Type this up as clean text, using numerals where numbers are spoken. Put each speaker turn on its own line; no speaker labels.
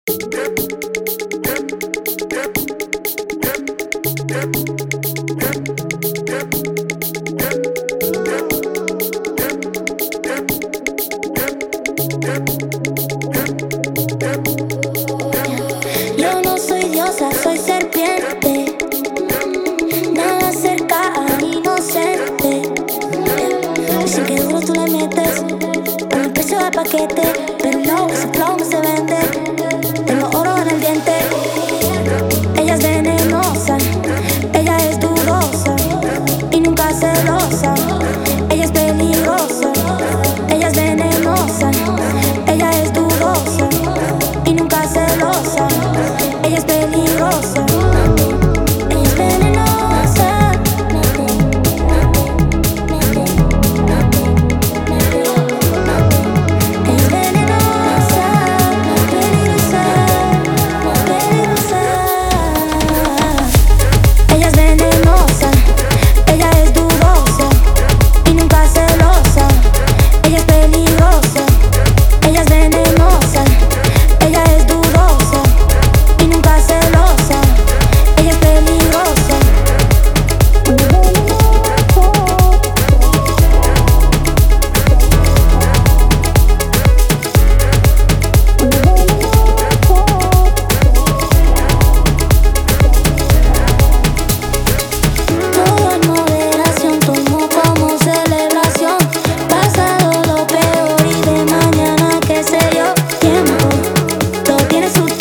Yo no soy diosa, soy serpiente. Nada cerca al inocente. Dicen que duro tú le metes, con el precio del paquete. Pero no, ese flow no se vende. Tengo oro en el diente. Ella es venenosa, ella es dudosa y nunca celosa. Ella es peligrosa, ella es venenosa, ella es dudosa y nunca celosa. Ella es peligrosa, ella es venenosa. Ella es venenosa, peligrosa, peligrosa. Ella es venenosa, ella es dudosa y nunca celosa. Ella es peligrosa, ella es venenosa, ella es dudosa y nunca celosa. Ella es peligrosa. Todo en moderación, tomo como celebración. Pasado lo peor y de mañana qué sé yo. Tiempo, todo tiene su